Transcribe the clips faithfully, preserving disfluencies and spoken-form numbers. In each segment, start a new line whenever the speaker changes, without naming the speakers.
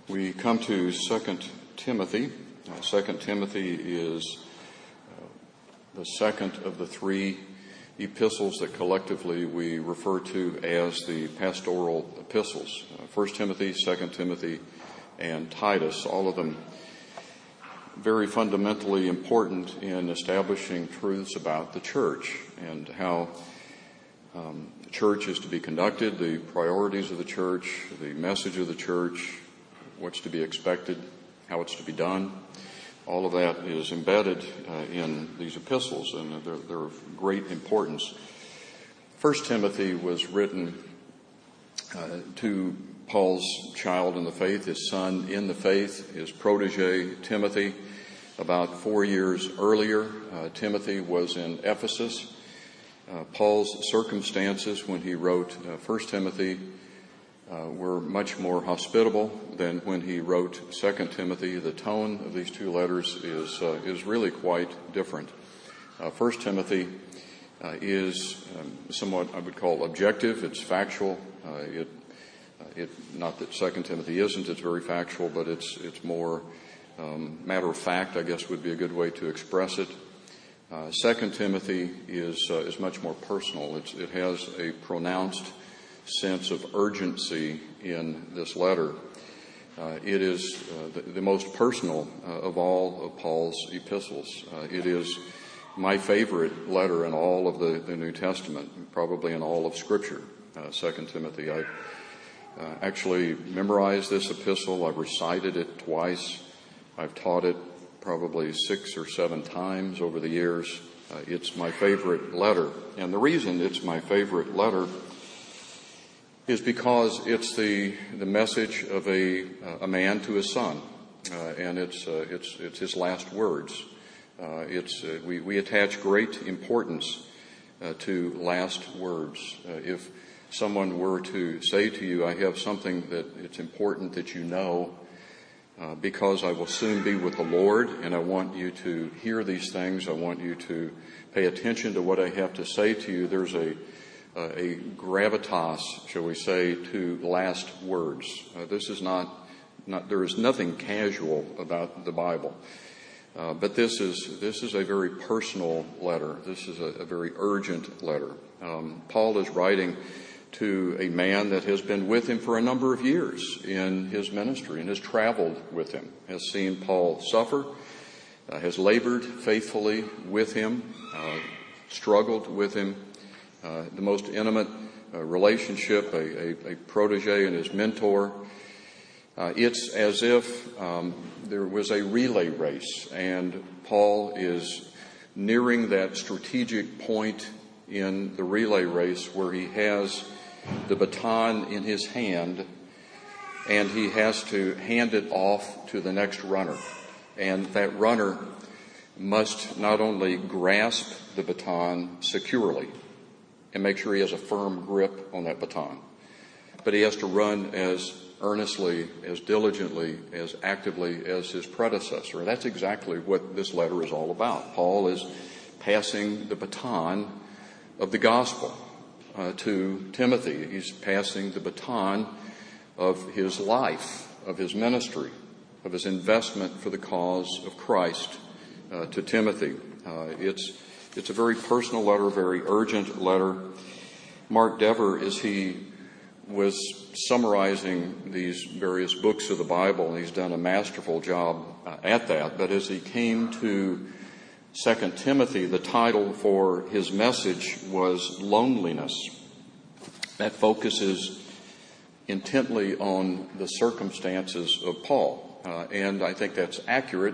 We come to Second Timothy. Uh, Second Timothy is uh, the second of the three epistles that collectively we refer to as the pastoral epistles. Uh, First Timothy, Second Timothy, and Titus, all of them very fundamentally important in establishing truths about the church and how um, the church is to be conducted, the priorities of the church, the message of the church, what's to be expected, how it's to be done. All of that is embedded uh, in these epistles, and they're, they're of great importance. First Timothy was written uh, to Paul's child in the faith, his son in the faith, his protege Timothy. About four years earlier, uh, Timothy was in Ephesus. Uh, Paul's circumstances when he wrote uh, First Timothy uh, were much more hospitable than when he wrote Second Timothy. The tone of these two letters is uh, is really quite different. Uh, First Timothy uh, is um, somewhat, I would call, objective. It's factual. Uh, it uh, it not that Second Timothy isn't. It's very factual, but it's it's more um, matter of fact, I guess, would be a good way to express it. Uh, Second Timothy is uh, is much more personal. It's, it has a pronounced sense of urgency in this letter. Uh, it is uh, the, the most personal uh, of all of Paul's epistles. Uh, it is my favorite letter in all of the, the New Testament, probably in all of Scripture. Uh, Second Timothy. I uh, actually memorized this epistle. I've recited it twice. I've taught it probably six or seven times over the years. Uh, it's my favorite letter. And the reason it's my favorite letter is because it's the the message of a a man to his son, uh, and it's uh, it's it's his last words. Uh, it's uh, we we attach great importance uh, to last words. Uh, if someone were to say to you, "I have something that it's important that you know, Uh, because I will soon be with the Lord, and I want you to hear these things. I want you to pay attention to what I have to say to you." There's a uh, a gravitas, shall we say, to last words. Uh, this is not not there is nothing casual about the Bible, uh, but this is this is a very personal letter. This is a, a very urgent letter. Um, Paul is writing to a man that has been with him for a number of years in his ministry and has traveled with him, has seen Paul suffer, uh, has labored faithfully with him, uh, struggled with him, uh, the most intimate uh, relationship, a, a, a protege and his mentor. Uh, it's as if um, there was a relay race, and Paul is nearing that strategic point in the relay race where he has the baton in his hand, and he has to hand it off to the next runner. And that runner must not only grasp the baton securely and make sure he has a firm grip on that baton, but he has to run as earnestly, as diligently, as actively as his predecessor. And that's exactly what this letter is all about. Paul is passing the baton of the gospel uh, to Timothy. He's passing the baton of his life, of his ministry, of his investment for the cause of Christ uh, to Timothy. Uh, it's it's a very personal letter, very urgent letter. Mark Dever, as he was summarizing these various books of the Bible, and he's done a masterful job uh, at that, but as he came to Second Timothy, the title for his message was Loneliness. That focuses intently on the circumstances of Paul, uh, and I think that's accurate.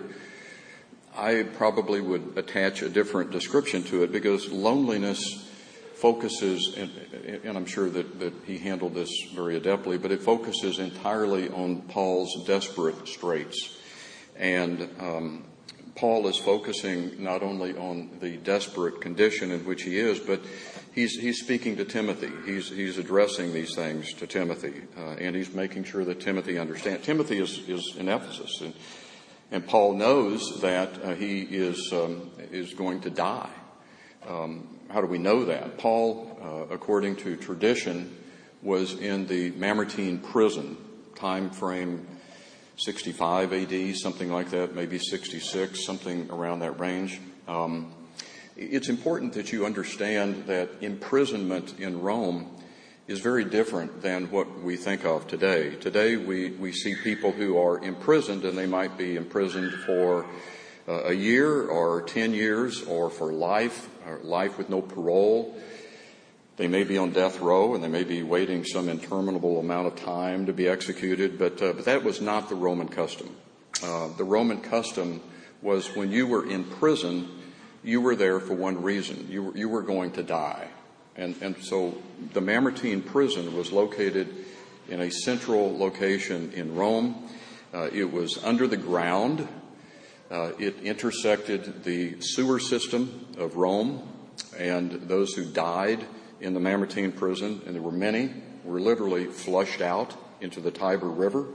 I probably would attach a different description to it, because loneliness focuses, and, and I'm sure that, that he handled this very adeptly, but it focuses entirely on Paul's desperate straits. And um Paul is focusing not only on the desperate condition in which he is, but he's he's speaking to Timothy. He's he's addressing these things to Timothy, uh, and he's making sure that Timothy understands. Timothy is, is in Ephesus, and and Paul knows that uh, he is um, is going to die. Um, how do we know that? Paul, uh, according to tradition, was in the Mamertine prison. Time frame sixty-five A D, something like that, maybe sixty-six, something around that range. Um, it's important that you understand that imprisonment in Rome is very different than what we think of today. Today we, we see people who are imprisoned, and they might be imprisoned for uh, a year or ten years or for life, or life with no parole. They may be on death row, and they may be waiting some interminable amount of time to be executed, but, uh, but that was not the Roman custom. Uh, the Roman custom was when you were in prison, you were there for one reason. You were, you were going to die. And, and so the Mamertine prison was located in a central location in Rome. Uh, it was under the ground. Uh, it intersected the sewer system of Rome, and those who died in the Mamertine prison, and there were many, were literally flushed out into the Tiber River.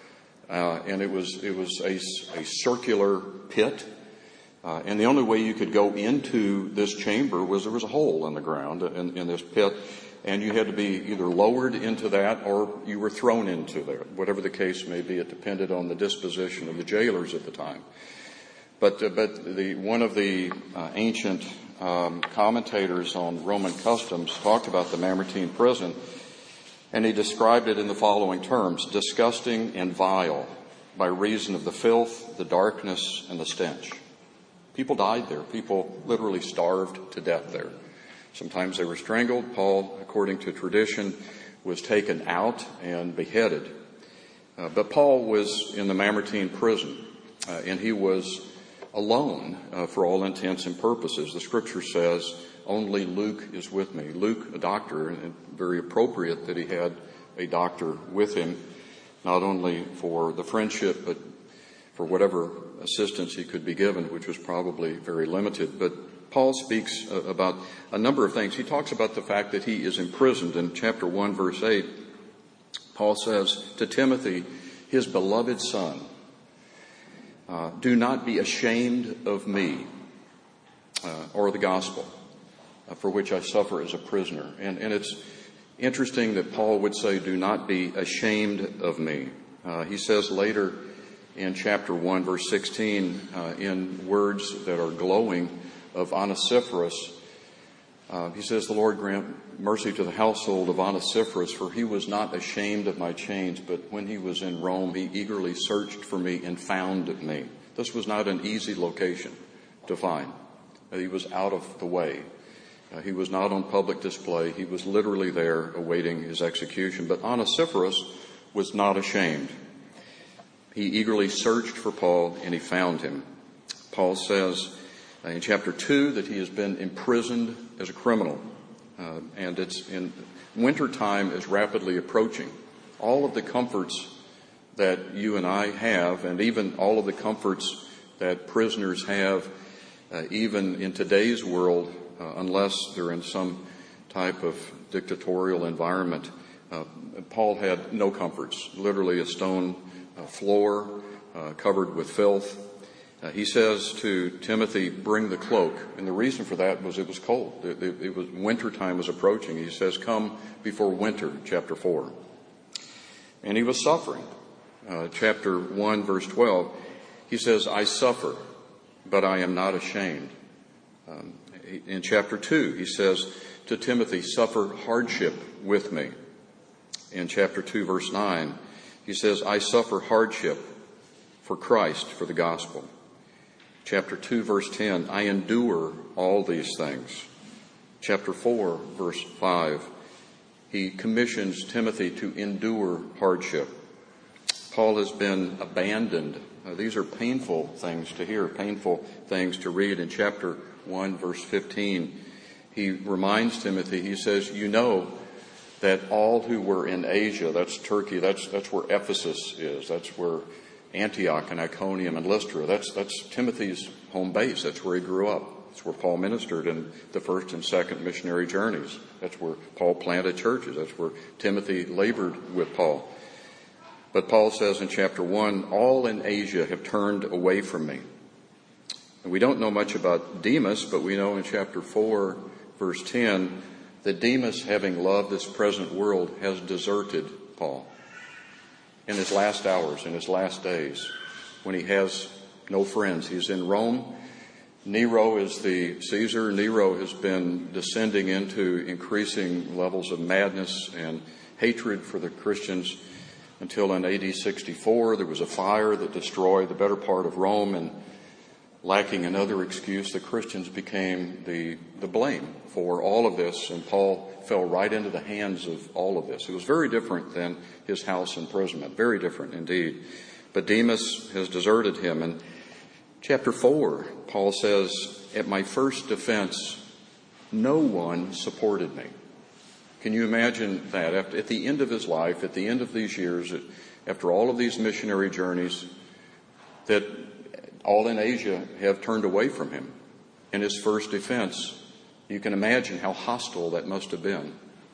Uh, and it was it was a, a circular pit. Uh, and the only way you could go into this chamber was there was a hole in the ground in, in this pit, and you had to be either lowered into that or you were thrown into there. Whatever the case may be, it depended on the disposition of the jailers at the time. But uh, but the one of the uh, ancient um, commentators on Roman customs talked about the Mamertine prison, and he described it in the following terms: disgusting and vile by reason of the filth, the darkness, and the stench. People died there. People literally starved to death there. Sometimes they were strangled. Paul, according to tradition, was taken out and beheaded. Uh, but Paul was in the Mamertine prison, uh, and he was alone uh, for all intents and purposes. The scripture says, only Luke is with me. Luke, a doctor, and very appropriate that he had a doctor with him, not only for the friendship, but for whatever assistance he could be given, which was probably very limited. But Paul speaks uh, about a number of things. He talks about the fact that he is imprisoned. In chapter one, verse eight, Paul says to Timothy, his beloved son, uh, do not be ashamed of me uh, or the gospel uh, for which I suffer as a prisoner. And, and it's interesting that Paul would say, do not be ashamed of me. Uh, he says later in chapter one, verse sixteen, uh, in words that are glowing of Onesiphorus, uh, he says, the Lord grant mercy to the household of Onesiphorus, for he was not ashamed of my chains, but when he was in Rome, he eagerly searched for me and found me. This was not an easy location to find. Uh, he was out of the way. Uh, he was not on public display. He was literally there awaiting his execution. But Onesiphorus was not ashamed. He eagerly searched for Paul, and he found him. Paul says uh, in chapter two that he has been imprisoned as a criminal. Uh, and it's in wintertime is rapidly approaching. All of the comforts that you and I have, and even all of the comforts that prisoners have, uh, even in today's world, uh, unless they're in some type of dictatorial environment, uh, Paul had no comforts, literally a stone uh, floor uh, covered with filth. Uh, he says to Timothy, bring the cloak. And the reason for that was it was cold. It, it, it was wintertime was approaching. He says, come before winter, chapter four. And he was suffering. Uh, chapter one, verse twelve, he says, I suffer, but I am not ashamed. Um, in chapter two, he says to Timothy, suffer hardship with me. In chapter two, verse nine, he says, I suffer hardship for Christ, for the gospel. Chapter two, verse ten, I endure all these things. Chapter four, verse five, he commissions Timothy to endure hardship. Paul has been abandoned. Uh, these are painful things to hear, painful things to read. In chapter one, verse fifteen, he reminds Timothy, he says, you know that all who were in Asia, that's Turkey, that's that's where Ephesus is, that's where Antioch and Iconium and Lystra, that's that's Timothy's home base, that's where he grew up. That's where Paul ministered in the first and second missionary journeys. That's where Paul planted churches. That's where Timothy labored with Paul. But Paul says in chapter one, all in Asia have turned away from me. And we don't know much about Demas, but we know in chapter four, verse ten, that Demas, having loved this present world, has deserted Paul. in his last hours, in his last days, when he has no friends. He's in Rome. Nero is the Caesar. Nero has been descending into increasing levels of madness and hatred for the Christians until in A D sixty-four there was a fire that destroyed the better part of Rome, and lacking another excuse, the Christians became the, the blame for all of this, and Paul fell right into the hands of all of this. It was very different than his house imprisonment, very different indeed. But Demas has deserted him. In chapter four, Paul says, "At my first defense, no one supported me." Can you imagine that? At the end of his life, at the end of these years, after all of these missionary journeys, that all in Asia have turned away from him. In his first defense, you can imagine how hostile that must have been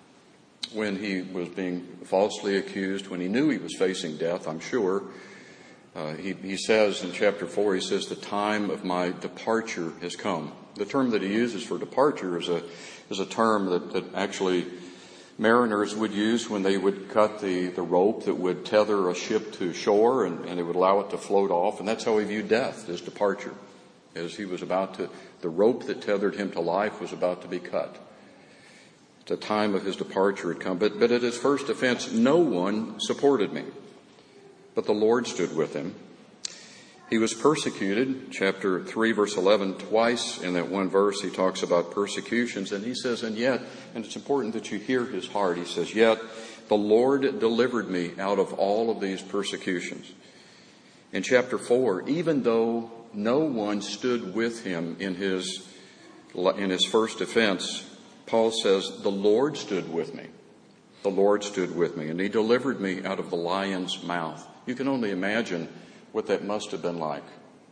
when he was being falsely accused, when he knew he was facing death, I'm sure. Uh, he, he says in chapter four, he says, "The time of my departure has come." The term that he uses for departure is a is a term that, that actually mariners would use when they would cut the, the rope that would tether a ship to shore, and, and it would allow it to float off. And that's how he viewed death, his departure. As he was about to, the rope that tethered him to life was about to be cut. The time of his departure had come. But, but at his first defense, no one supported me. But the Lord stood with him. He was persecuted. Chapter three, verse eleven, twice in that one verse he talks about persecutions. And he says, and yet, and it's important that you hear his heart, he says, yet the Lord delivered me out of all of these persecutions. In chapter four, even though no one stood with him in his, in his first defense, Paul says, the Lord stood with me. The Lord stood with me, and he delivered me out of the lion's mouth. You can only imagine what that must have been like.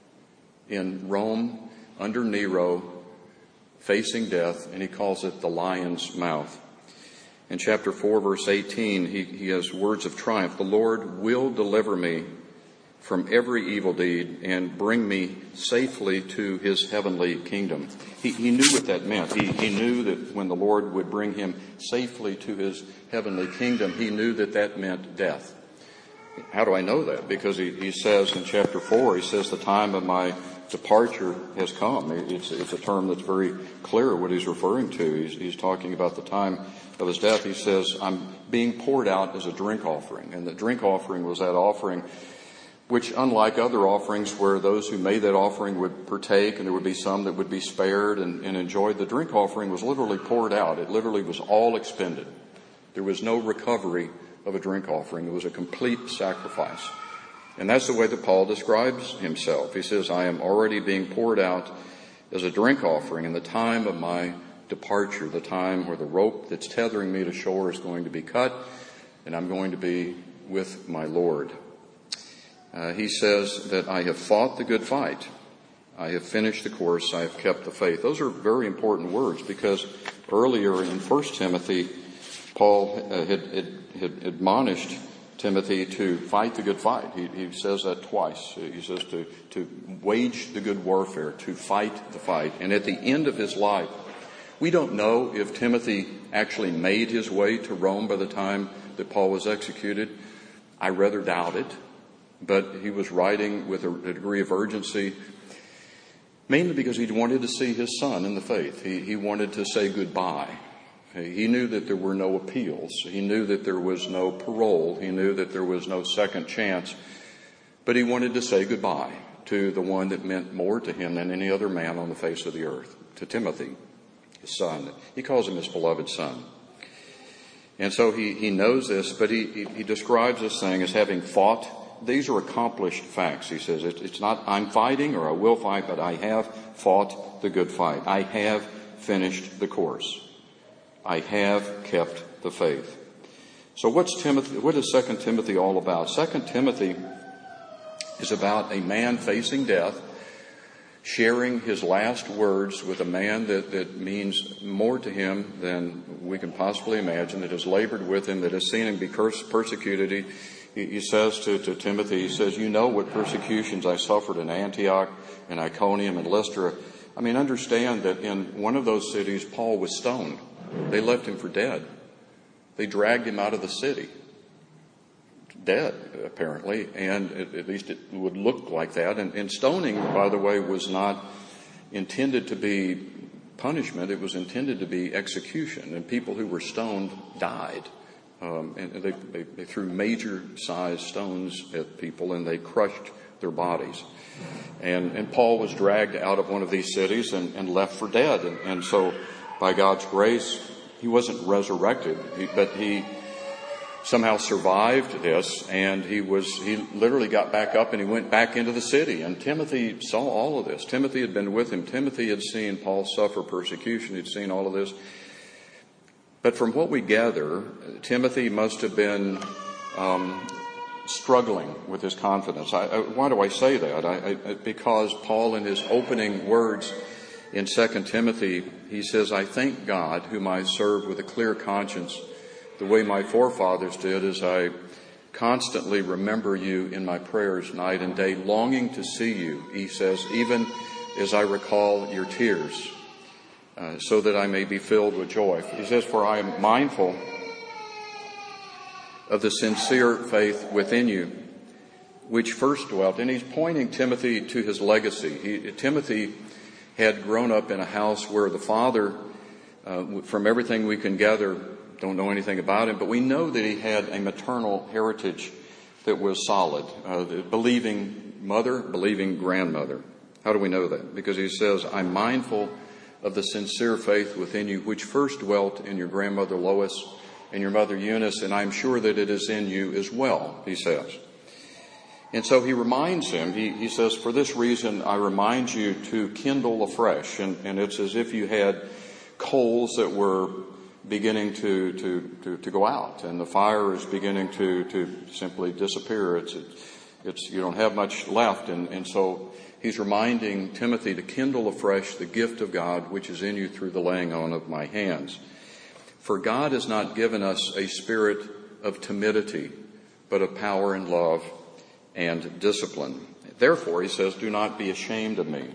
In Rome, under Nero, facing death, and he calls it the lion's mouth. In chapter four, verse eighteen, he, he has words of triumph. The Lord will deliver me from every evil deed and bring me safely to his heavenly kingdom. He, he knew what that meant. He, he knew that when the Lord would bring him safely to his heavenly kingdom, he knew that that meant death. How do I know that? Because he, he says in chapter four, he says, the time of my departure has come. It's, it's a term that's very clear what he's referring to. He's, he's talking about the time of his death. He says, I'm being poured out as a drink offering. And the drink offering was that offering which, unlike other offerings where those who made that offering would partake and there would be some that would be spared and, and enjoyed, the drink offering was literally poured out. It literally was all expended. There was no recovery of a drink offering. It was a complete sacrifice. And that's the way that Paul describes himself. He says, I am already being poured out as a drink offering in the time of my departure, the time where the rope that's tethering me to shore is going to be cut, and I'm going to be with my Lord. Uh, he says that I have fought the good fight. I have finished the course. I have kept the faith. Those are very important words because earlier in First Timothy, Paul uh, had, had, had admonished Timothy to fight the good fight. He, he says that twice. He says to, to wage the good warfare, to fight the fight. And at the end of his life, we don't know if Timothy actually made his way to Rome by the time that Paul was executed. I rather doubt it. But he was writing with a, a degree of urgency, mainly because he wanted to see his son in the faith. He, he wanted to say goodbye. He knew that there were no appeals. He knew that there was no parole. He knew that there was no second chance. But he wanted to say goodbye to the one that meant more to him than any other man on the face of the earth, to Timothy, his son. He calls him his beloved son. And so he, he knows this, but he, he, he describes this thing as having fought. These are accomplished facts. He says it, it's not I'm fighting or I will fight, but I have fought the good fight. I have finished the course. I have kept the faith. So what's Timothy? What is Second Timothy all about? Second Timothy is about a man facing death, sharing his last words with a man that, that means more to him than we can possibly imagine, that has labored with him, that has seen him be pers- persecuted. He, he says to, to Timothy, he says, you know what persecutions I suffered in Antioch and Iconium and Lystra. I mean, understand that in one of those cities, Paul was stoned. They left him for dead. They dragged him out of the city. dead, apparently, and at, at least it would look like that. And, and stoning, by the way, was not intended to be punishment. It was intended to be execution, and people who were stoned died. Um, and they, they, they threw major-sized stones at people, and they crushed their bodies. And, and Paul was dragged out of one of these cities and, and left for dead. And, and so, by God's grace, he wasn't resurrected, he, but he somehow survived this, and he was he literally got back up and he went back into the city. And Timothy saw all of this. Timothy had been with him. Timothy had seen Paul suffer persecution. He'd seen all of this. But from what we gather, Timothy must have been um, struggling with his confidence. I, I, why do I say that? I, I, because Paul, in his opening words in Second Timothy, he says, "I thank God, whom I serve with a clear conscience, the way my forefathers did, as I constantly remember you in my prayers night and day, longing to see you," he says, "even as I recall your tears, uh, so that I may be filled with joy." He says, "For I am mindful of the sincere faith within you, which first dwelt." And he's pointing Timothy to his legacy. He, Timothy had grown up in a house where the father, uh, from everything we can gather, don't know anything about him, but we know that he had a maternal heritage that was solid. Uh, the believing mother, believing grandmother. How do we know that? Because he says, "I'm mindful of the sincere faith within you, which first dwelt in your grandmother Lois and your mother Eunice, and I'm sure that it is in you as well," he says. And so he reminds him, he, he says, "For this reason I remind you to kindle afresh." And, and it's as if you had coals that were beginning to, to, to, to go out, and the fire is beginning to, to simply disappear. It's, it's, you don't have much left. And, and so he's reminding Timothy to kindle afresh the gift of God, which is in you through the laying on of my hands. "For God has not given us a spirit of timidity, but of power and love and discipline. Therefore," he says, "do not be ashamed of me,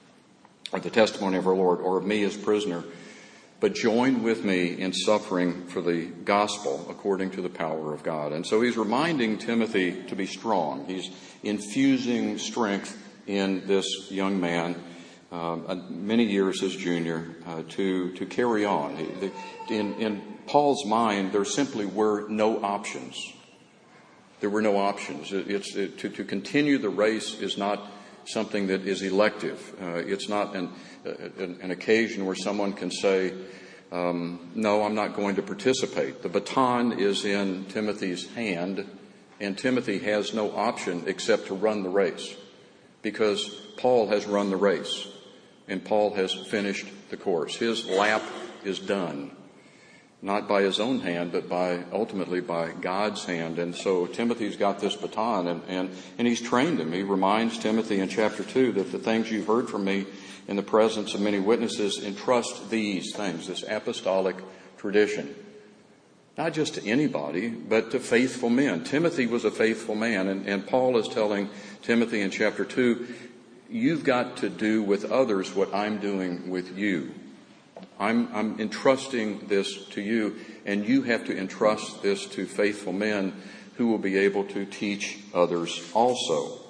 or the testimony of our Lord, or of me as prisoner, but join with me in suffering for the gospel according to the power of God." And so he's reminding Timothy to be strong. He's infusing strength in this young man, um, many years his junior, uh, to, to carry on. In, in Paul's mind, there simply were no options. There were no options. It, it's it, to, to continue the race is not something that is elective. Uh, it's not an, an, an occasion where someone can say, um, "No, I'm not going to participate." The baton is in Timothy's hand, and Timothy has no option except to run the race, because Paul has run the race, and Paul has finished the course. His lap is done. Not by his own hand, but by ultimately by God's hand. And so Timothy's got this baton, and, and, and he's trained him. He reminds Timothy in chapter two that the things you've heard from me in the presence of many witnesses, entrust these things, this apostolic tradition, not just to anybody, but to faithful men. Timothy was a faithful man, and, and Paul is telling Timothy in chapter two, you've got to do with others what I'm doing with you. I'm, I'm entrusting this to you, and you have to entrust this to faithful men who will be able to teach others also.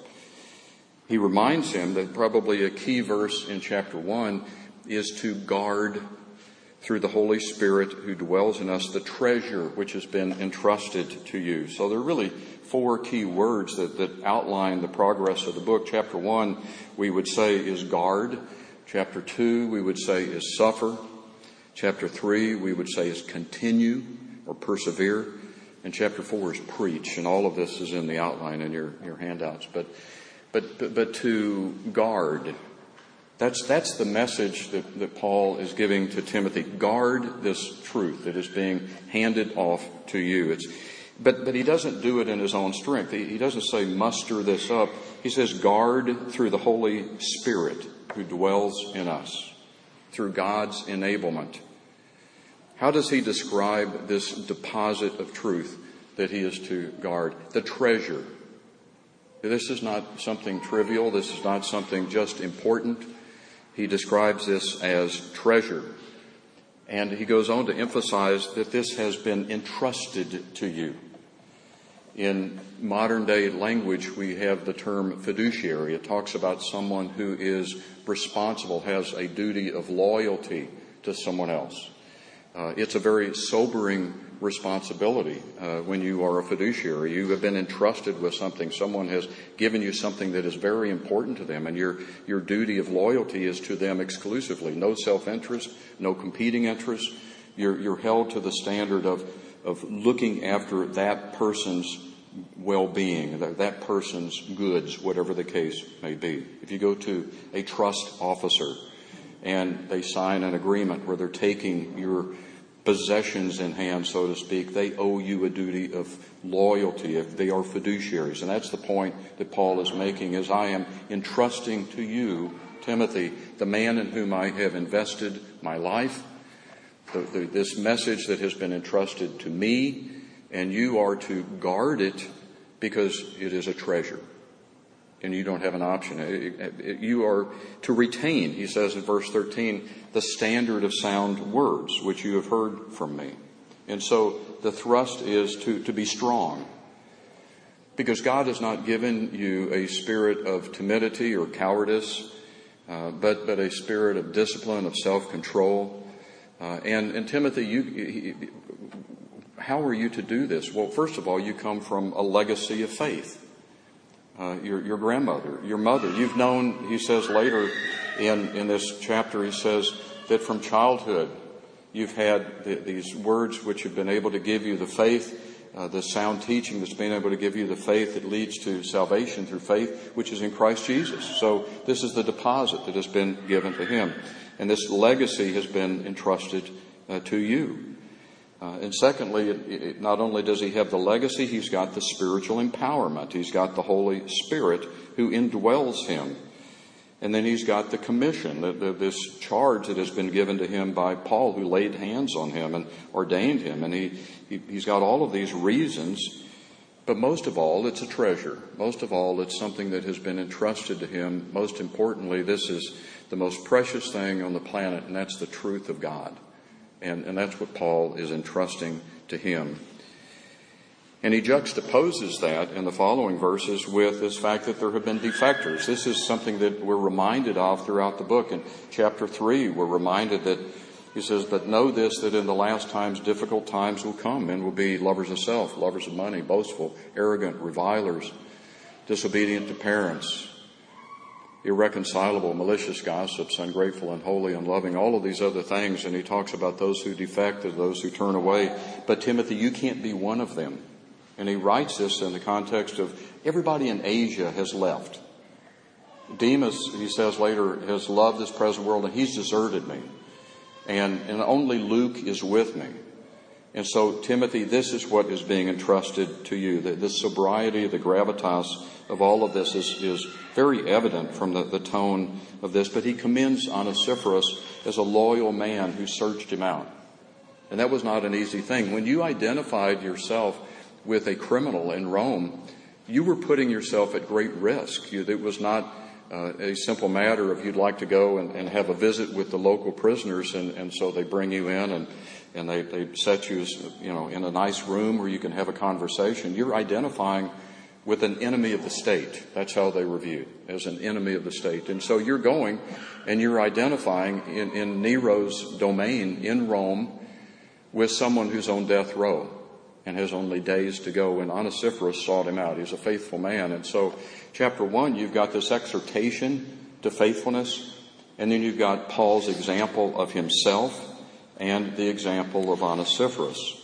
He reminds him that probably a key verse in chapter one is to guard through the Holy Spirit who dwells in us the treasure which has been entrusted to you. So there are really four key words that, that outline the progress of the book. Chapter one, we would say, is guard. Chapter two, we would say, is suffer. Chapter three, we would say, is continue or persevere. And chapter four is preach. And all of this is in the outline in your, your handouts. But, but, but, but to guard, that's, that's the message that, that Paul is giving to Timothy. Guard this truth that is being handed off to you. It's, but, but he doesn't do it in his own strength. He, he doesn't say muster this up. He says guard through the Holy Spirit who dwells in us, through God's enablement. How does he describe this deposit of truth that he is to guard? The treasure. This is not something trivial. This is not something just important. He describes this as treasure. And he goes on to emphasize that this has been entrusted to you. In modern day language, we have the term fiduciary. It talks about someone who is responsible, has a duty of loyalty to someone else. Uh, it's a very sobering responsibility uh, when you are a fiduciary. You have been entrusted with something. Someone has given you something that is very important to them, and your your duty of loyalty is to them exclusively. No self-interest, no competing interests. You're, you're held to the standard of, of looking after that person's well-being, that, that person's goods, whatever the case may be. If you go to a trust officer and they sign an agreement where they're taking your possessions in hand, so to speak, they owe you a duty of loyalty if they are fiduciaries. And that's the point that Paul is making, is I am entrusting to you, Timothy, the man in whom I have invested my life, the, the, this message that has been entrusted to me, and you are to guard it because it is a treasure. And you don't have an option. It, it, you are to retain, he says in verse thirteen, the standard of sound words, which you have heard from me. And so the thrust is to, to be strong. Because God has not given you a spirit of timidity or cowardice, uh, but, but a spirit of discipline, of self-control. Uh, and, and Timothy, you, he, how are you to do this? Well, first of all, you come from a legacy of faith. Uh, your, your grandmother, your mother. You've known, he says later in, in this chapter, he says that from childhood you've had the, these words which have been able to give you the faith, uh, the sound teaching that's been able to give you the faith that leads to salvation through faith, which is in Christ Jesus. So this is the deposit that has been given to him. And this legacy has been entrusted uh, to you. Uh, and secondly, it, it, not only does he have the legacy, he's got the spiritual empowerment. He's got the Holy Spirit who indwells him. And then he's got the commission, the, the, this charge that has been given to him by Paul, who laid hands on him and ordained him. And he, he, he's got all of these reasons. But most of all, it's a treasure. Most of all, it's something that has been entrusted to him. Most importantly, this is the most precious thing on the planet, and that's the truth of God. And, and that's what Paul is entrusting to him. And he juxtaposes that in the following verses with this fact that there have been defectors. This is something that we're reminded of throughout the book. In chapter three, we're reminded that he says, but know this, that in the last times difficult times will come. Men will be lovers of self, lovers of money, boastful, arrogant, revilers, disobedient to parents, irreconcilable, malicious gossips, ungrateful, unholy, unloving, all of these other things. And he talks about those who defect and those who turn away. But Timothy, you can't be one of them. And he writes this in the context of everybody in Asia has left. Demas, he says later, has loved this present world and he's deserted me. And, and only Luke is with me. And so, Timothy, this is what is being entrusted to you. The, the sobriety, the gravitas of all of this is, is very evident from the, the tone of this. But he commends Onesiphorus as a loyal man who searched him out. And that was not an easy thing. When you identified yourself with a criminal in Rome, you were putting yourself at great risk. You, it was not uh, a simple matter of you'd like to go and, and have a visit with the local prisoners, and, and so they bring you in and and they, they set you, you know, in a nice room where you can have a conversation. You're identifying with an enemy of the state. That's how they were viewed, as an enemy of the state. And so you're going and you're identifying in, in Nero's domain in Rome with someone who's on death row and has only days to go. And Onesiphorus sought him out. He's a faithful man. And so chapter one, you've got this exhortation to faithfulness. And then you've got Paul's example of himself and the example of Onesiphorus.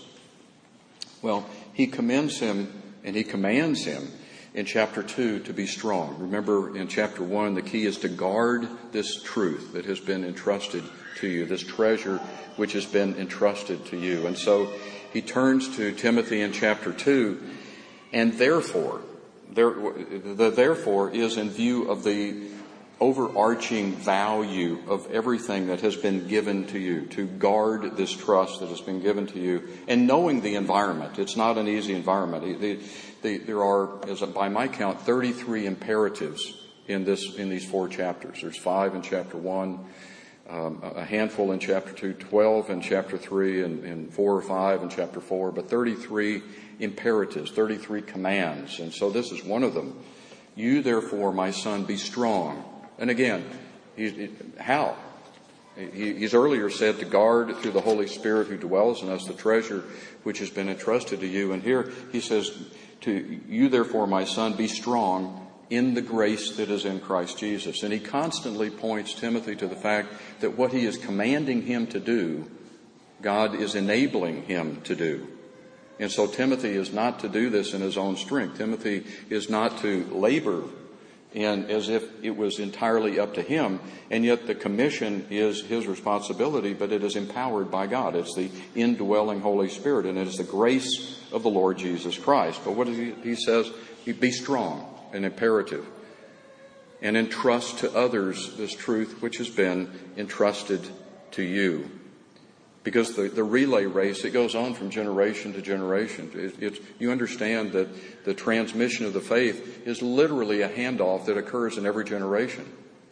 Well, he commends him and he commands him in chapter two to be strong. Remember, in chapter one, the key is to guard this truth that has been entrusted to you, this treasure which has been entrusted to you. And so he turns to Timothy in chapter two, and therefore, there, the therefore is in view of the overarching value of everything that has been given to you, to guard this trust that has been given to you, and knowing the environment. It's not an easy environment. The, the, there are, as a, by my count, thirty-three imperatives in this in these four chapters. There's five in chapter one, um, a handful in chapter two, twelve in chapter three, and, and four or five in chapter four, but thirty-three imperatives, thirty-three commands. And so this is one of them. You, therefore, my son, be strong. And again, he, how? He, he's earlier said to guard through the Holy Spirit who dwells in us the treasure which has been entrusted to you. And here he says to you, therefore, my son, be strong in the grace that is in Christ Jesus. And he constantly points Timothy to the fact that what he is commanding him to do, God is enabling him to do. And so Timothy is not to do this in his own strength. Timothy is not to labor in as if it was entirely up to him. And yet the commission is his responsibility, but it is empowered by God. It's the indwelling Holy Spirit, and it is the grace of the Lord Jesus Christ. But what does he, he says? Be strong, an imperative, and entrust to others this truth which has been entrusted to you. Because the, the relay race, it goes on from generation to generation. It, it's, you understand that the transmission of the faith is literally a handoff that occurs in every generation.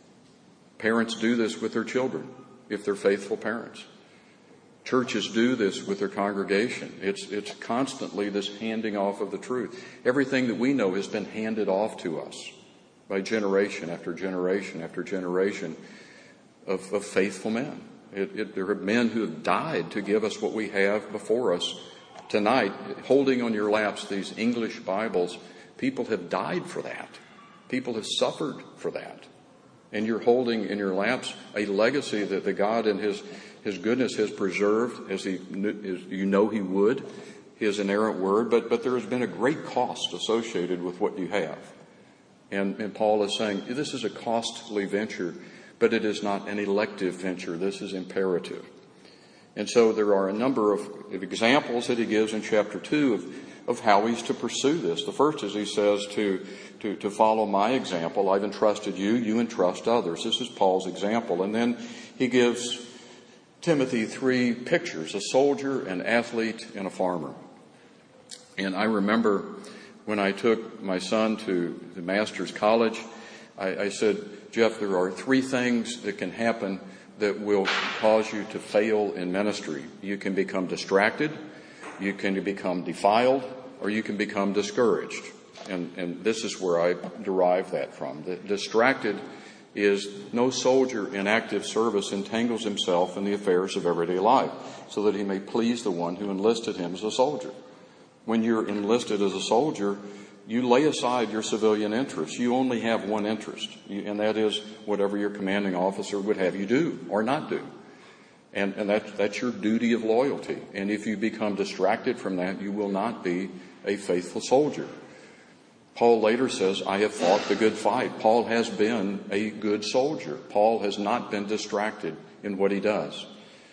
Parents do this with their children, if they're faithful parents. Churches do this with their congregation. It's, it's constantly this handing off of the truth. Everything that we know has been handed off to us by generation after generation after generation of, of faithful men. It, it, there are men who have died to give us what we have before us tonight. Holding on your laps these English Bibles, people have died for that. People have suffered for that. And you're holding in your laps a legacy that the God in His His goodness has preserved, as He as you know He would, His inerrant Word. But but there has been a great cost associated with what you have. And, and Paul is saying this is a costly venture, but it is not an elective venture. This is imperative. And so there are a number of examples that he gives in chapter two of, of how he's to pursue this. The first is he says to, to, to follow my example. I've entrusted you, you entrust others. This is Paul's example. And then he gives Timothy three pictures, a soldier, an athlete, and a farmer. And I remember when I took my son to the master's college, I, I said, Jeff, there are three things that can happen that will cause you to fail in ministry. You can become distracted, you can become defiled, or you can become discouraged. And, and this is where I derive that from. The distracted is no soldier in active service entangles himself in the affairs of everyday life so that he may please the one who enlisted him as a soldier. When you're enlisted as a soldier, you lay aside your civilian interests. You only have one interest, and that is whatever your commanding officer would have you do or not do. And, and that, that's your duty of loyalty. And if you become distracted from that, you will not be a faithful soldier. Paul later says, I have fought the good fight. Paul has been a good soldier. Paul has not been distracted in what he does.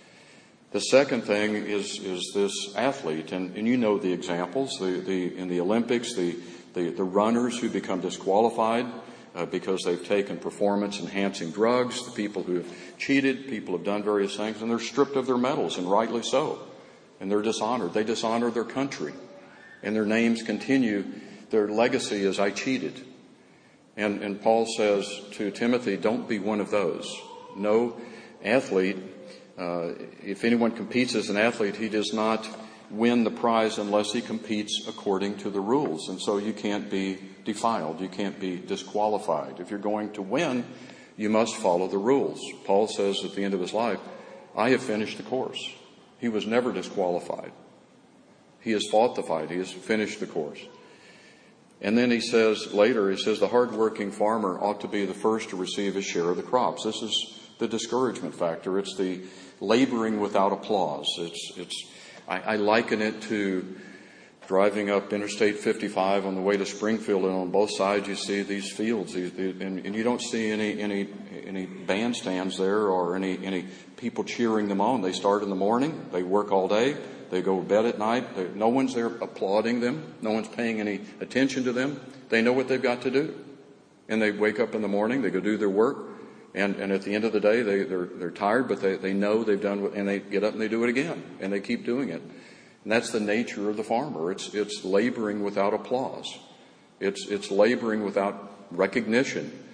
The second thing is, is this athlete, and, and you know the examples. The, the, in the Olympics, the, the, the runners who become disqualified uh, because they've taken performance-enhancing drugs, the people who have cheated, people who have done various things, and they're stripped of their medals, and rightly so. And they're dishonored. They dishonor their country. And their names continue. Their legacy is, I cheated. And, and Paul says to Timothy, don't be one of those. No athlete, uh, if anyone competes as an athlete, he does not win the prize unless he competes according to the rules. And so you can't be defiled. You can't be disqualified. If you're going to win, you must follow the rules. Paul says at the end of his life, I have finished the course. He was never disqualified. He has fought the fight. He has finished the course. And then he says later, he says the hardworking farmer ought to be the first to receive his share of the crops. This is the discouragement factor. It's the laboring without applause. It's, it's, I, I liken it to driving up Interstate fifty-five on the way to Springfield, and on both sides you see these fields, these, and, and you don't see any, any, any bandstands there or any, any people cheering them on. They start in the morning, they work all day, they go to bed at night. They, no one's there applauding them. No one's paying any attention to them. They know what they've got to do. And they wake up in the morning, they go do their work, and, and at the end of the day, they, they're, they're tired, but they, they know they've done what, and they get up and they do it again, and they keep doing it. And that's the nature of the farmer. It's, it's laboring without applause. It's, it's laboring without recognition.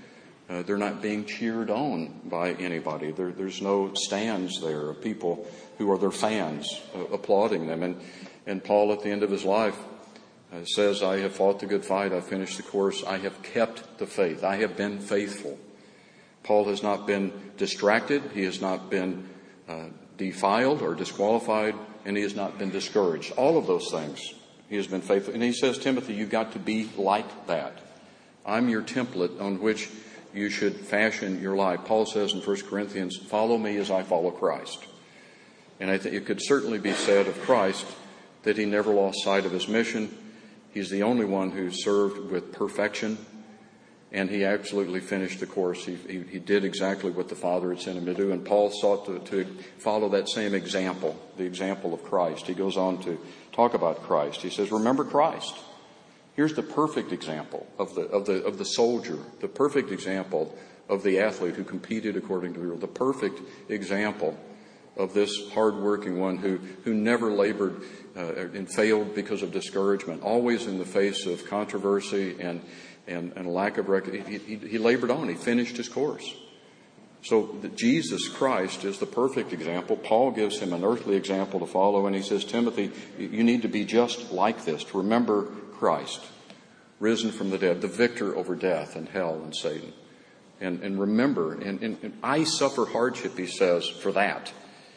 Uh, they're not being cheered on by anybody. There, there's no stands there of people who are their fans uh, applauding them. And, and Paul, at the end of his life, uh, says, I have fought the good fight. I finished the course. I have kept the faith. I have been faithful. Paul has not been distracted. He has not been uh, defiled or disqualified. And he has not been discouraged. All of those things, he has been faithful. And he says, Timothy, you've got to be like that. I'm your template on which you should fashion your life. Paul says in First Corinthians, follow me as I follow Christ. And I think it could certainly be said of Christ that he never lost sight of his mission. He's the only one who served with perfection, and he absolutely finished the course. He, he, he did exactly what the Father had sent him to do, and Paul sought to, to follow that same example, the example of Christ. He goes on to talk about Christ. He says, remember Christ. Here's the perfect example of the of the of the soldier, the perfect example of the athlete who competed according to the rule, the perfect example of this hardworking one who who never labored uh, and failed because of discouragement, always in the face of controversy and and, and lack of rec- he, he, he labored on. He finished his course. So the, Jesus Christ is the perfect example. Paul gives him an earthly example to follow, and he says, Timothy, you need to be just like this, to remember Christ, risen from the dead, the victor over death and hell and Satan. And, and remember, and, and, and I suffer hardship, he says, for that,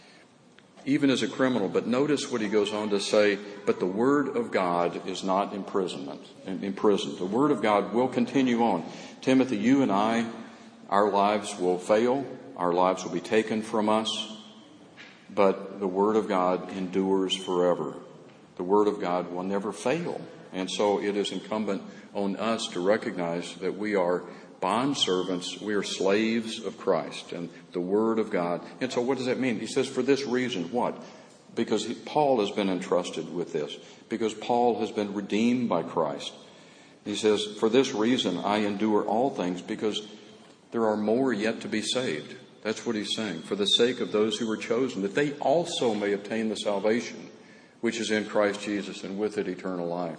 even as a criminal. But notice what he goes on to say, but the word of God is not imprisonment, imprisoned. The word of God will continue on. Timothy, you and I, our lives will fail. Our lives will be taken from us. But the word of God endures forever. The word of God will never fail. And so it is incumbent on us to recognize that we are bondservants, we are slaves of Christ and the Word of God. And so what does that mean? He says, for this reason, what? Because he, Paul has been entrusted with this. Because Paul has been redeemed by Christ. He says, for this reason I endure all things, because there are more yet to be saved. That's what he's saying. For the sake of those who were chosen, that they also may obtain the salvation which is in Christ Jesus, and with it eternal life.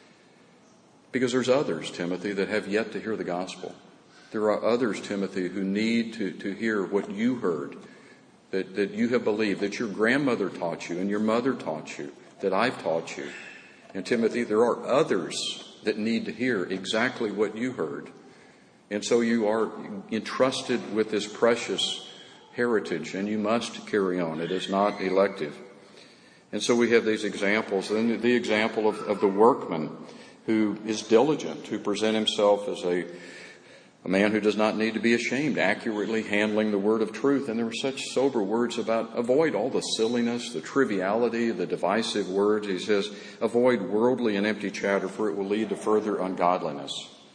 Because there's others, Timothy, that have yet to hear the gospel. There are others, Timothy, who need to, to hear what you heard, that, that you have believed, that your grandmother taught you and your mother taught you, that I've taught you. And Timothy, there are others that need to hear exactly what you heard. And so you are entrusted with this precious heritage, and you must carry on. It is not elective. And so we have these examples. And the example of, of the workman who is diligent, who present himself as a, a man who does not need to be ashamed, accurately handling the word of truth. And there were such sober words about avoid all the silliness, the triviality, the divisive words. He says, avoid worldly and empty chatter, for it will lead to further ungodliness.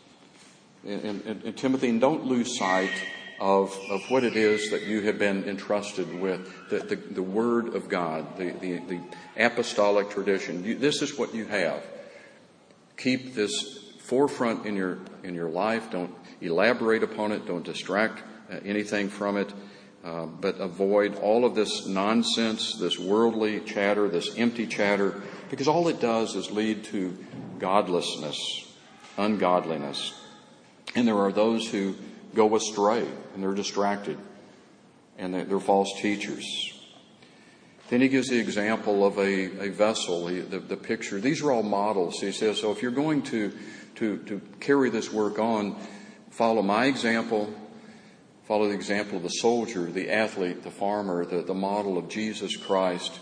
And, and, and Timothy, and don't lose sight of, of what it is that you have been entrusted with, the, the, the Word of God, the, the, the apostolic tradition. You, this is what you have. Keep this forefront in your in your life. Don't elaborate upon it. Don't distract uh, anything from it. Uh, but avoid all of this nonsense, this worldly chatter, this empty chatter, because all it does is lead to godlessness, ungodliness. And there are those who go astray and they're distracted and they're false teachers. Then he gives the example of a, a vessel, he, the, the picture. These are all models. He says, so if you're going to, to, to carry this work on, follow my example, follow the example of the soldier, the athlete, the farmer, the, the model of Jesus Christ.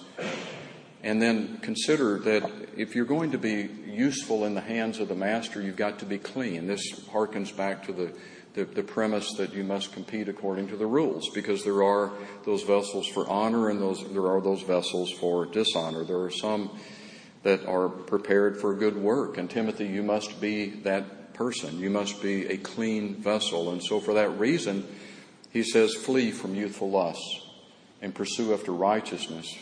And then consider that if you're going to be useful in the hands of the master, you've got to be clean. This harkens back to the, the, the premise that you must compete according to the rules, because there are those vessels for honor and those there are those vessels for dishonor. There are some that are prepared for good work. And Timothy, you must be that person. You must be a clean vessel. And so for that reason, he says, flee from youthful lusts and pursue after righteousness,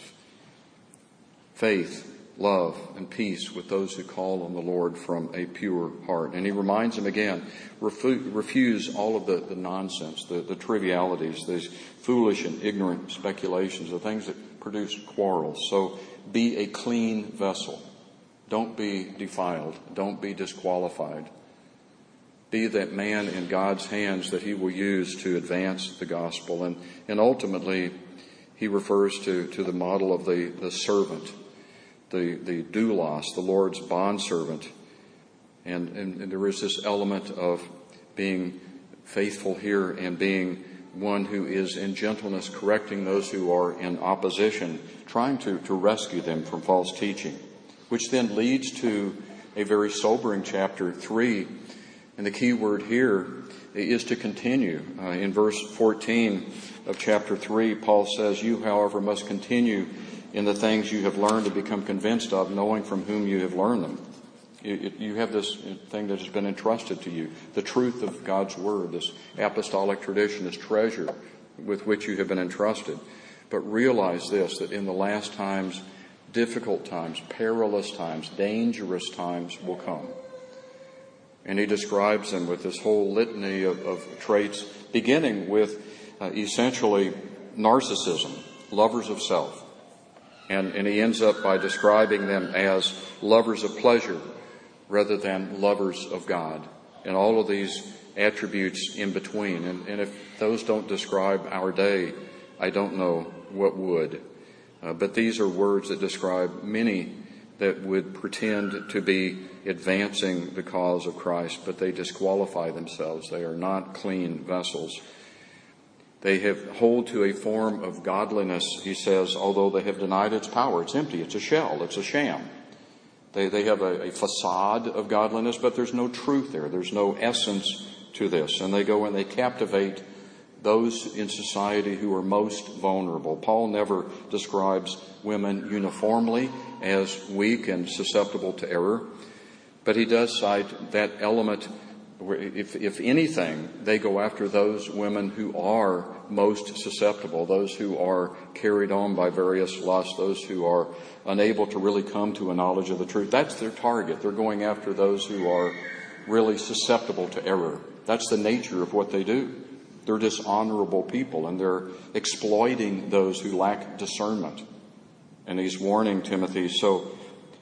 faith, love, and peace with those who call on the Lord from a pure heart. And he reminds them again, refu- refuse all of the, the nonsense, the, the trivialities, these foolish and ignorant speculations, the things that produce quarrels. So be a clean vessel. Don't be defiled. Don't be disqualified. be that man in God's hands that he will use to advance the gospel. And, and ultimately, he refers to, to the model of the, the servant, the, the doulos, the Lord's bondservant. And, and, and there is this element of being faithful here and being one who is in gentleness, correcting those who are in opposition, trying to, to rescue them from false teaching, which then leads to a very sobering chapter three. And the key word here is to continue. Uh, in verse fourteen of chapter three, Paul says, "You, however, must continue in the things you have learned to become convinced of, knowing from whom you have learned them." You, you have this thing that has been entrusted to you, the truth of God's Word, this apostolic tradition, this treasure with which you have been entrusted. But realize this, that in the last times, difficult times, perilous times, dangerous times will come. And he describes them with this whole litany of, of traits, beginning with uh, essentially narcissism, lovers of self. And, and he ends up by describing them as lovers of pleasure rather than lovers of God. And all of these attributes in between. And, and if those don't describe our day, I don't know what would. Uh, but these are words that describe many that would pretend to be advancing the cause of Christ, but they disqualify themselves. They are not clean vessels. They have hold to a form of godliness, he says, although they have denied its power. It's empty. It's a shell. It's a sham. They, they have a, a facade of godliness, but there's no truth there. There's no essence to this. And they go and they captivate those in society who are most vulnerable. Paul never describes women uniformly as weak and susceptible to error, but he does cite that element where, if, if anything, they go after those women who are most susceptible, those who are carried on by various lusts, those who are unable to really come to a knowledge of the truth. That's their target. They're going after those who are really susceptible to error. That's the nature of what they do. They're dishonorable people, and they're exploiting those who lack discernment. And he's warning Timothy, so,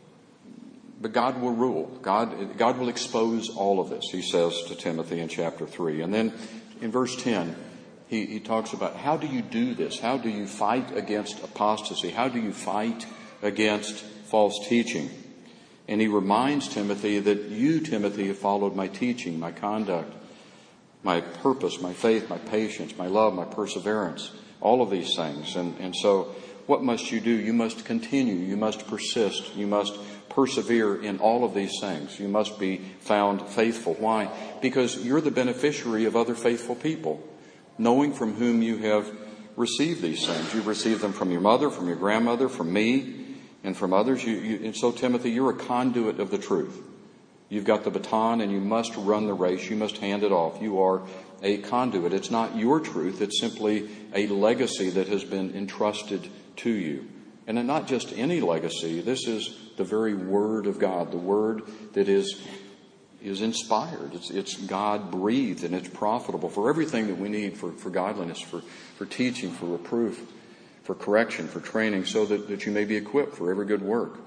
but God will rule. God, God will expose all of this, he says to Timothy in chapter three. And then in verse ten, he, he talks about how do you do this? How do you fight against apostasy? How do you fight against false teaching? And he reminds Timothy that you, Timothy, have followed my teaching, my conduct, my purpose, my faith, my patience, my love, my perseverance, all of these things. And, and so what must you do? You must continue. You must persist. You must persevere in all of these things. You must be found faithful. Why? Because you're the beneficiary of other faithful people, knowing from whom you have received these things. You've received them from your mother, from your grandmother, from me, and from others. You, you, and so, Timothy, you're a conduit of the truth. You've got the baton and you must run the race. You must hand it off. You are a conduit. It's not your truth. It's simply a legacy that has been entrusted to you. And not just any legacy. This is the very Word of God, the Word that is is inspired. It's, it's God-breathed, and it's profitable for everything that we need for, for godliness, for, for teaching, for reproof, for correction, for training, so that, that you may be equipped for every good work.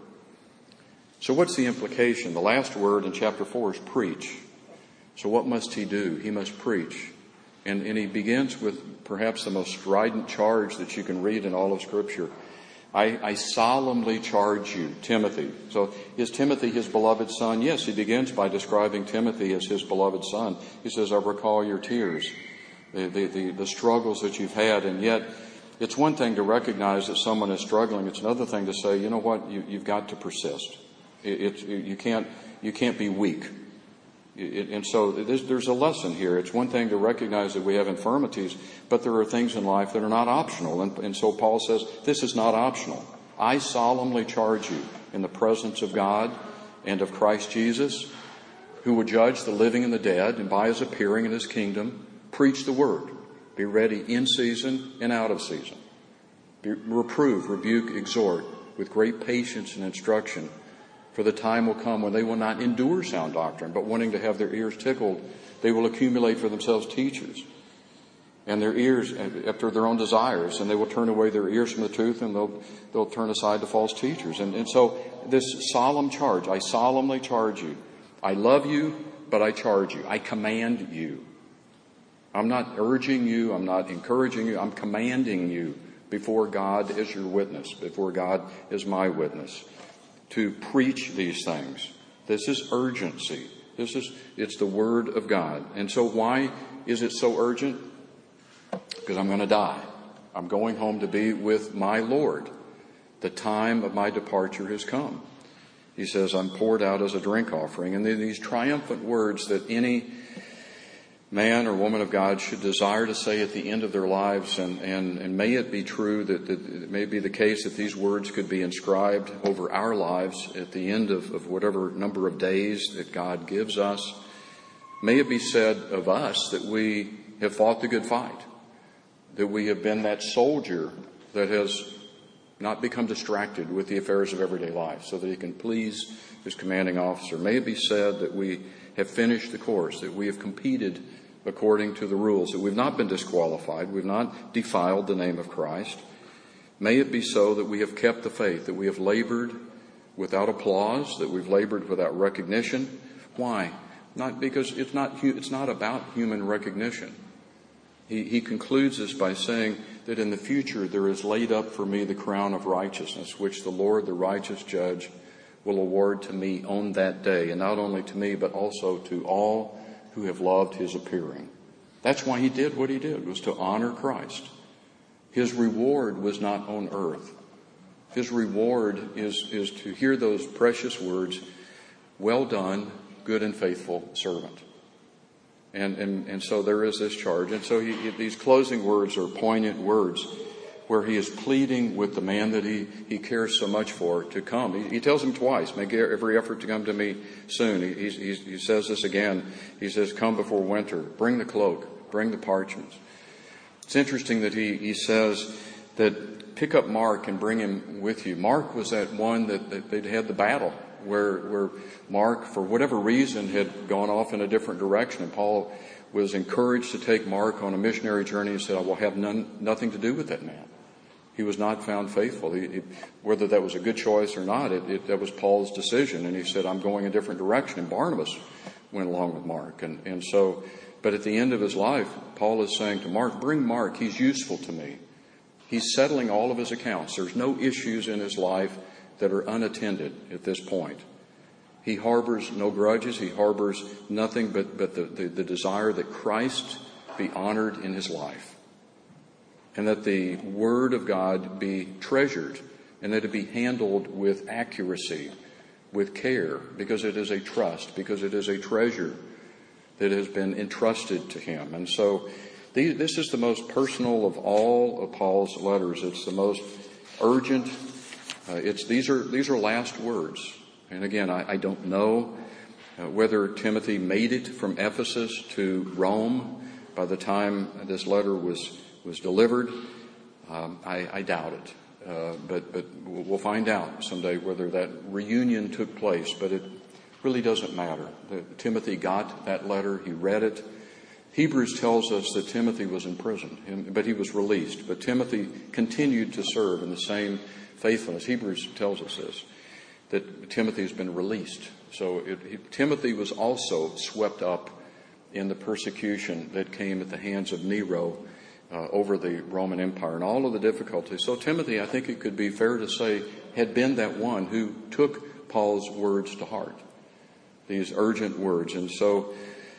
So what's the implication? The last word in chapter four is preach. So what must he do? He must preach. And, and he begins with perhaps the most strident charge that you can read in all of Scripture. I, I solemnly charge you, Timothy. So is Timothy his beloved son? Yes, he begins by describing Timothy as his beloved son. He says, I recall your tears, the, the, the, the struggles that you've had. And yet, it's one thing to recognize that someone is struggling. It's another thing to say, you know what, you, you've got to persist. It, it, you can't, you can't be weak. It, and so there's, there's a lesson here. It's one thing to recognize that we have infirmities, but there are things in life that are not optional. And, and so Paul says, this is not optional. I solemnly charge you in the presence of God and of Christ Jesus, who will judge the living and the dead, and by his appearing in his kingdom, preach the word. Be ready in season and out of season. Be, reprove, rebuke, exhort with great patience and instruction. For the time will come when they will not endure sound doctrine, but wanting to have their ears tickled, they will accumulate for themselves teachers, and their ears after their own desires, and they will turn away their ears from the truth, and they'll they'll turn aside to false teachers. And, and so this solemn charge, I solemnly charge you, I love you, but I charge you. I command you. I'm not urging you. I'm not encouraging you. I'm commanding you before God as your witness, before God as my witness, to preach these things. This is urgency. This is, it's the Word of God. And so why is it so urgent? Because I'm going to die. I'm going home to be with my Lord. The time of my departure has come. He says, I'm poured out as a drink offering. And these triumphant words that any man or woman of God should desire to say at the end of their lives, and, and, and may it be true that, that it may be the case that these words could be inscribed over our lives at the end of, of whatever number of days that God gives us. May it be said of us that we have fought the good fight, that we have been that soldier that has not become distracted with the affairs of everyday life so that he can please his commanding officer. May it be said that we have finished the course, that we have competed according to the rules, that we've not been disqualified, we've not defiled the name of Christ. May it be so that we have kept the faith, that we have labored without applause, that we've labored without recognition. Why? Not because it's not, it's not about human recognition. He, he concludes this by saying that in the future there is laid up for me the crown of righteousness, which the Lord, the righteous judge, will award to me on that day, and not only to me, but also to all who have loved his appearing. That's why he did what he did, was to honor Christ. His reward was not on earth. His reward is, is to hear those precious words, well done, good and faithful servant. And, and, and so there is this charge. And so he, he, these closing words are poignant words where he is pleading with the man that he, he cares so much for to come. He, he tells him twice, make every effort to come to me soon. He, he, he says this again. He says, come before winter. Bring the cloak. Bring the parchments. It's interesting that he, he says that pick up Mark and bring him with you. Mark was that one that, that they'd had the battle where, where Mark, for whatever reason, had gone off in a different direction. And Paul was encouraged to take Mark on a missionary journey and said, I will have none, nothing to do with that man. He was not found faithful. He, he, whether that was a good choice or not, it, it, that was Paul's decision. And he said, I'm going a different direction. And Barnabas went along with Mark. And, and so, but at the end of his life, Paul is saying to Mark, bring Mark. He's useful to me. He's settling all of his accounts. There's no issues in his life that are unattended at this point. He harbors no grudges. He harbors nothing but, but the, the, the desire that Christ be honored in his life, and that the Word of God be treasured, and that it be handled with accuracy, with care, because it is a trust, because it is a treasure that has been entrusted to him. And so these, this is the most personal of all of Paul's letters. It's the most urgent. Uh, it's these are these are last words. And again, I, I don't know uh, whether Timothy made it from Ephesus to Rome by the time this letter was was delivered. Um, I, I doubt it. Uh, but but we'll find out someday whether that reunion took place. But it really doesn't matter. The, Timothy got that letter. He read it. Hebrews tells us that Timothy was imprisoned, but he was released. But Timothy continued to serve in the same faithfulness. Hebrews tells us this, that Timothy has been released. So it, he, Timothy was also swept up in the persecution that came at the hands of Nero uh, over the Roman Empire and all of the difficulties. So Timothy, I think it could be fair to say, had been that one who took Paul's words to heart, these urgent words. And so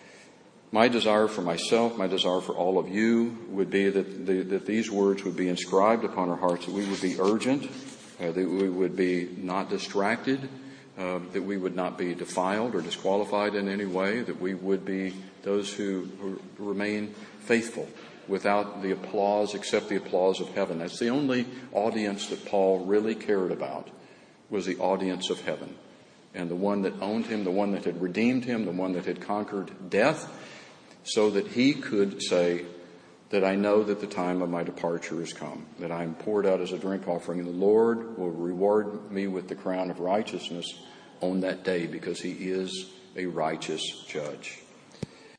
my desire for myself, my desire for all of you would be that, the, that these words would be inscribed upon our hearts, that we would be urgent, uh, that we would be not distracted, uh, that we would not be defiled or disqualified in any way, that we would be those who, who remain faithful without the applause, except the applause of heaven. That's the only audience that Paul really cared about, was the audience of heaven. And the one that owned him, the one that had redeemed him, the one that had conquered death, so that he could say that I know that the time of my departure has come, that I am poured out as a drink offering, and the Lord will reward me with the crown of righteousness on that day, because he is a righteous judge.